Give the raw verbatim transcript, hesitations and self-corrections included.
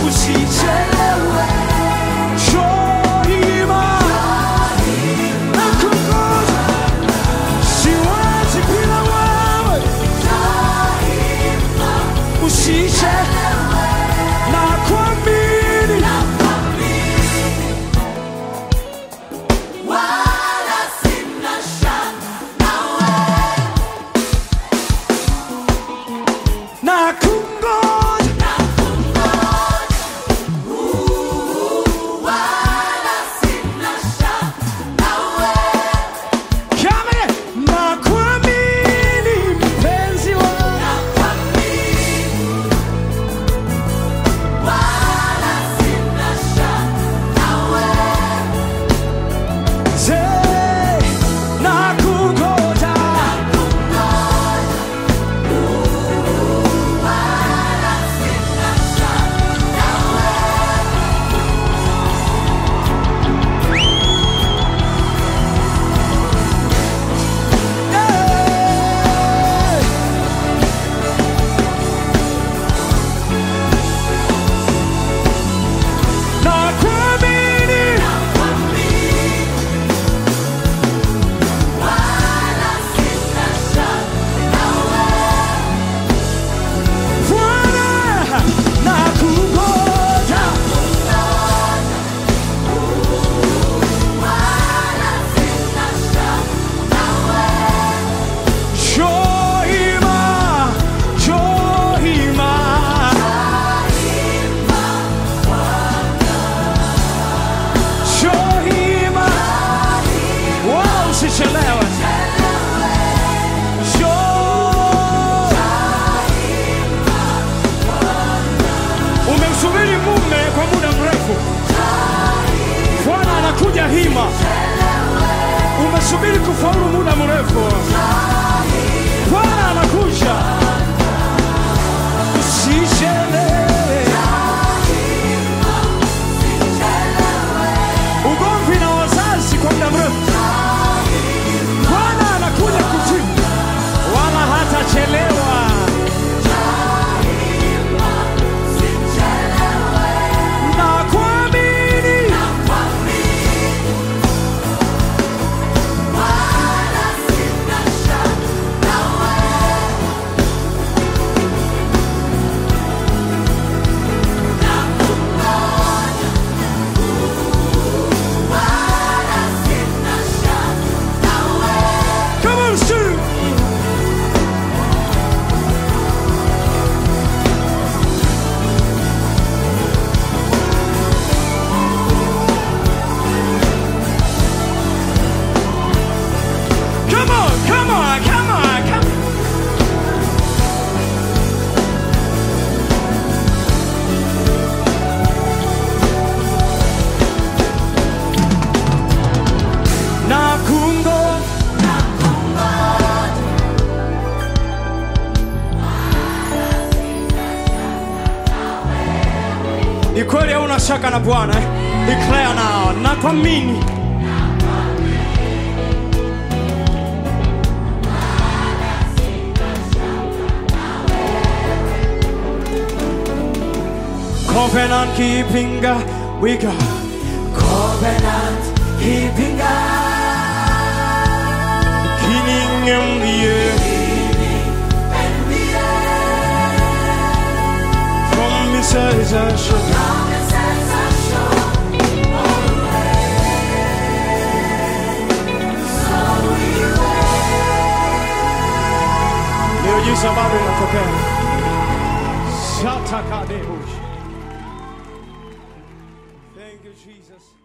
usichelewe. Njoo ima, nakungoja, siwezi bila wewe. Usichelewe, nakuamini, wala sina shaka nawe. nakungoja, Wala sina shaka nawe. kama nakuamini mpenzi wangu. Wala sina shaka nawe. Say, nakungoja, Wala sina shaka nawe. yeah. Nakuamini, Wala sina shaka nawe. Bwana, nakungoja, Wala sina shaka nawe. njoo ima, njoo ima. Shohima, wala usichelewe. Njoo. Umemsubiri mume kwa muda mrefu, Bwana anakuja hima. Umesubiri kufaulu muda mrefu, Bwana anakuja. Usichelewe. Ugomvi na wazazi kwa muda mrefu, Bwana anakuja kujibu, wala hatachelewa. Nakuamini, Wala sina shaka nawe. Wala sina shaka nawe. come on, Stu. Come on, come on, come on, come on. Nakungo, ni kweli hauna shaka na Bwana eh? Declare now, nakuamini. Covenant keeping God, we got covenant keeping God, King in the air, promises are sure. Miujiza bado inatokea. Shatakadeush. Thank you, Jesus.